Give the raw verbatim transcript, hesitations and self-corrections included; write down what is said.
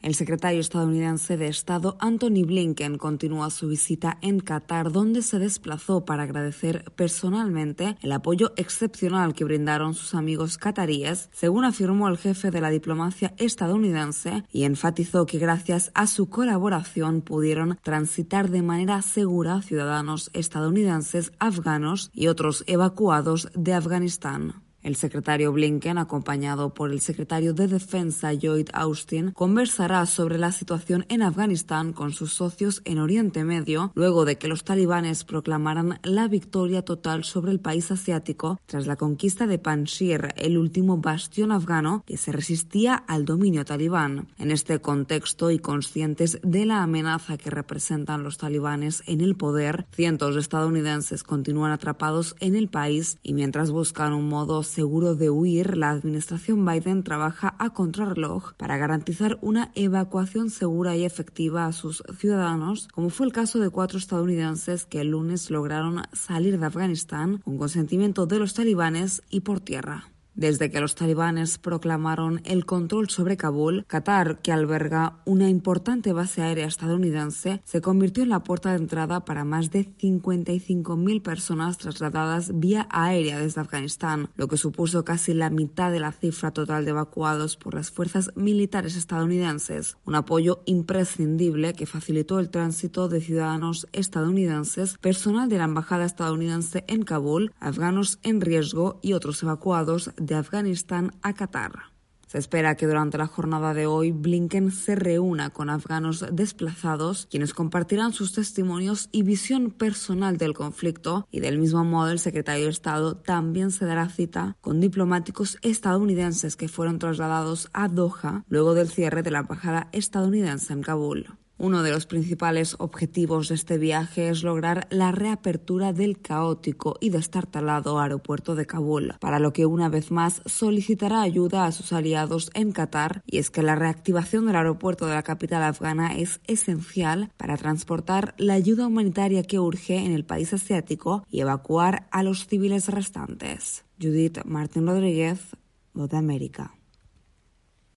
El secretario estadounidense de Estado Antony Blinken continúa su visita en Qatar, donde se desplazó para agradecer personalmente el apoyo excepcional que brindaron sus amigos qataríes, según afirmó el jefe de la diplomacia estadounidense, y enfatizó que gracias a su colaboración pudieron transitar de manera segura ciudadanos estadounidenses, afganos y otros evacuados de Afganistán. El secretario Blinken, acompañado por el secretario de Defensa Lloyd Austin, conversará sobre la situación en Afganistán con sus socios en Oriente Medio, luego de que los talibanes proclamaran la victoria total sobre el país asiático tras la conquista de Panjshir, el último bastión afgano que se resistía al dominio talibán. En este contexto y conscientes de la amenaza que representan los talibanes en el poder, cientos de estadounidenses continúan atrapados en el país y mientras buscan un modo seguro de huir, la administración Biden trabaja a contrarreloj para garantizar una evacuación segura y efectiva a sus ciudadanos, como fue el caso de cuatro estadounidenses que el lunes lograron salir de Afganistán con consentimiento de los talibanes y por tierra. Desde que los talibanes proclamaron el control sobre Kabul, Qatar, que alberga una importante base aérea estadounidense, se convirtió en la puerta de entrada para más de cincuenta y cinco mil personas trasladadas vía aérea desde Afganistán, lo que supuso casi la mitad de la cifra total de evacuados por las fuerzas militares estadounidenses, un apoyo imprescindible que facilitó el tránsito de ciudadanos estadounidenses, personal de la embajada estadounidense en Kabul, afganos en riesgo y otros evacuados de Afganistán a Qatar. Se espera que durante la jornada de hoy Blinken se reúna con afganos desplazados, quienes compartirán sus testimonios y visión personal del conflicto, y del mismo modo el secretario de Estado también se dará cita con diplomáticos estadounidenses que fueron trasladados a Doha luego del cierre de la embajada estadounidense en Kabul. Uno de los principales objetivos de este viaje es lograr la reapertura del caótico y destartalado aeropuerto de Kabul, para lo que una vez más solicitará ayuda a sus aliados en Qatar, y es que la reactivación del aeropuerto de la capital afgana es esencial para transportar la ayuda humanitaria que urge en el país asiático y evacuar a los civiles restantes. Judith Martín Rodríguez, Voz de América.